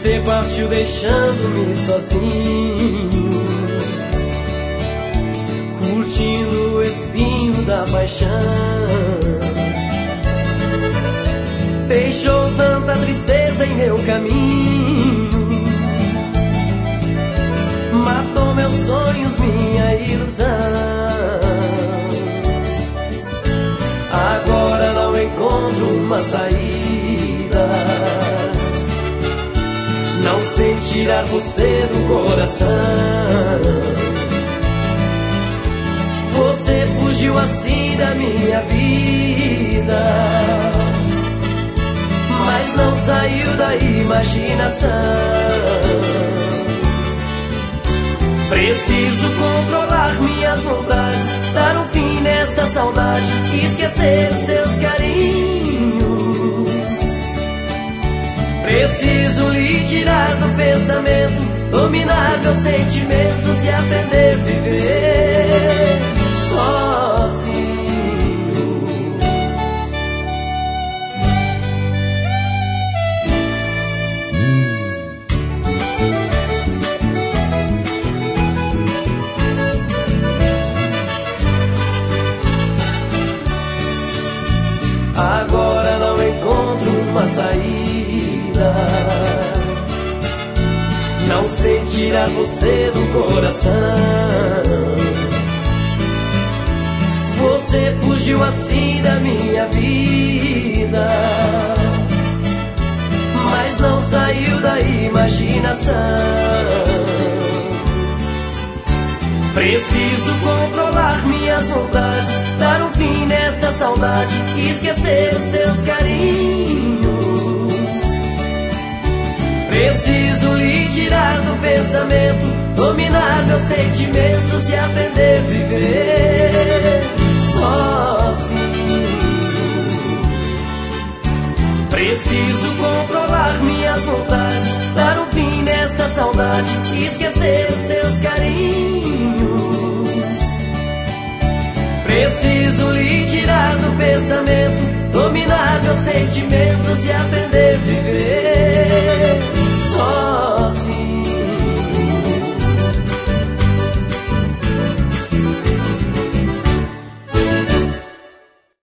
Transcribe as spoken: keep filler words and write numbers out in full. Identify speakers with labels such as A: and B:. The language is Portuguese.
A: Você partiu deixando-me sozinho, curtindo o espinho da paixão. Deixou tanta tristeza em meu caminho, matou meus sonhos, minha ilusão. Agora não encontro uma saída, não sei tirar você do coração. Você fugiu assim da minha vida, mas não saiu da imaginação. Preciso controlar minhas vontades, dar um fim nesta saudade, esquecer os seus carinhos. Preciso lhe tirar do pensamento, dominar meus sentimentos e aprender a viver sozinho. Agora não encontro uma saída, não sei tirar você do coração. Você fugiu assim da minha vida, mas não saiu da imaginação. Preciso controlar minhas vontades, dar um fim nesta saudade, esquecer os seus carinhos. Preciso lhe tirar do pensamento, dominar meus sentimentos e aprender a viver sozinho. Preciso controlar minhas vontades, dar um fim nesta saudade, esquecer os seus carinhos. Preciso lhe tirar do pensamento, dominar meus sentimentos e aprender a viver